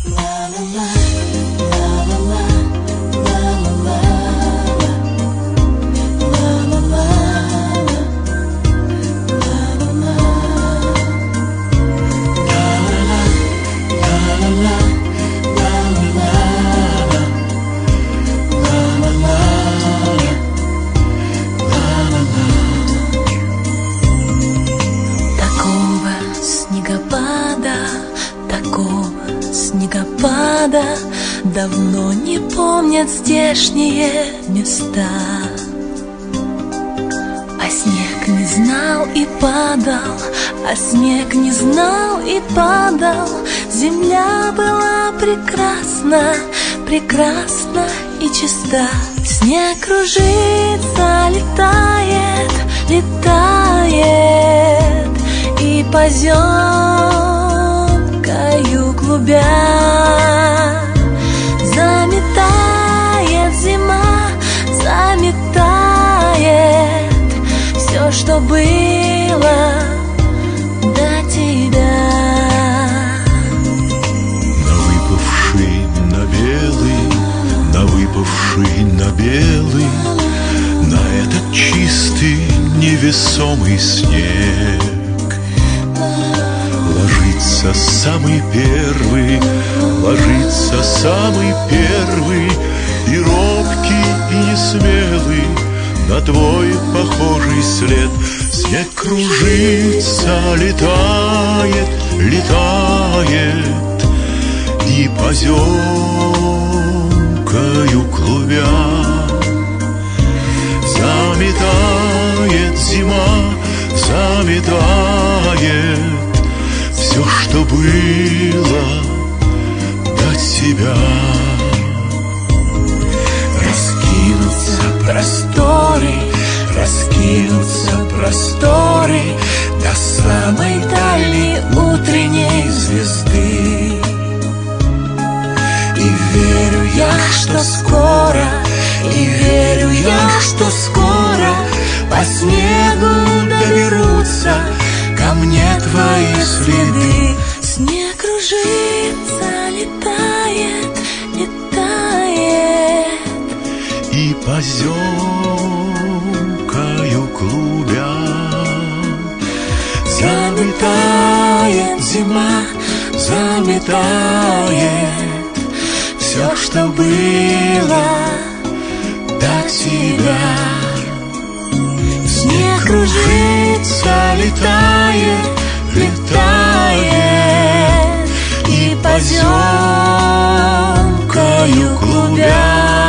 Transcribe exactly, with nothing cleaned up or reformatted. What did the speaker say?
Давно не помнят здешние места, а снег не знал и падал, а снег не знал и падал. Земля была прекрасна, прекрасна и чиста. Снег кружится, летает, летает, и поземкою клубя заметает зима, заметает все, что было до тебя. На выпавший на белый, на выпавший на белый, на этот чистый невесомый снег ложится самый первый, ложится самый первый, и робкий, и несмелый, на твой похожий след. Снег кружится, летает, летает, и поземкою клубя заметает зима, заметает все, что было до тебя. Раскинутся просторы, раскинутся просторы до самой дальней утренней звезды. И верю я, что скоро, и верю я, что скоро по снегу доберутся ко мне твои следы. Снег кружится, летает, летает, и поземкою клубя заметает зима, заметает все, что было до тебя. снег Кружится, летает, летает, и поземкою клубя